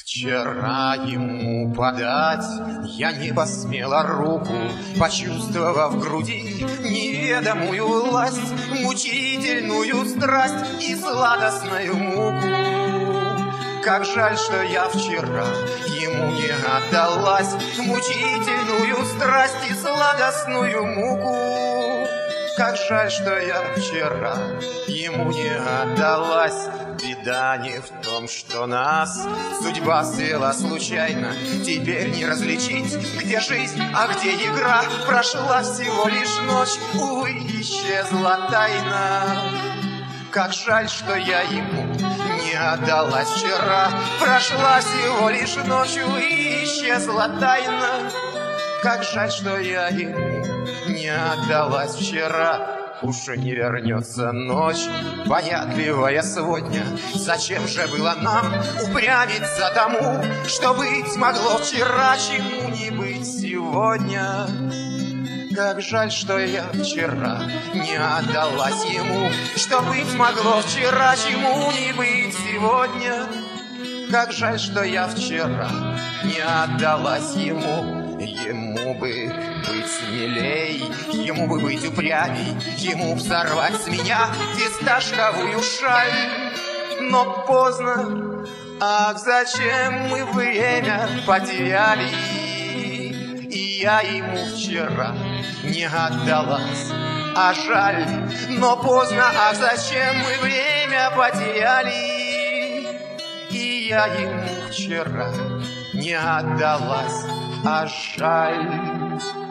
Вчера ему подать я не посмела руку, почувствовав в груди неведомую власть, мучительную страсть и сладостную муку. Как жаль, что я вчера ему не отдалась, мучительную страсть и сладостную муку. Как жаль, что я вчера ему не отдалась. Беда не в том, что нас судьба свела случайно. Теперь не различить, где жизнь, а где игра. Прошла всего лишь ночь, увы, исчезла тайна. Как жаль, что я ему не отдалась вчера. Прошла всего лишь ночь, увы, исчезла тайна. Как жаль, что я ему не отдалась вчера. Уж не вернется ночь, понятливая сегодня. Зачем же было нам упрямиться тому, что быть могло вчера, чему не быть сегодня? Как жаль, что я вчера не отдалась ему, что быть могло вчера, чему не быть сегодня. Как жаль, что я вчера не отдалась ему. Ему бы быть смелей, ему бы быть упрямей, ему б сорвать с меня фисташковую шаль. Но поздно, ах, зачем мы время потеряли? И я ему вчера не отдалась, а жаль. Но поздно, ах, зачем мы время потеряли? И я ему вчера не отдалась, а жаль.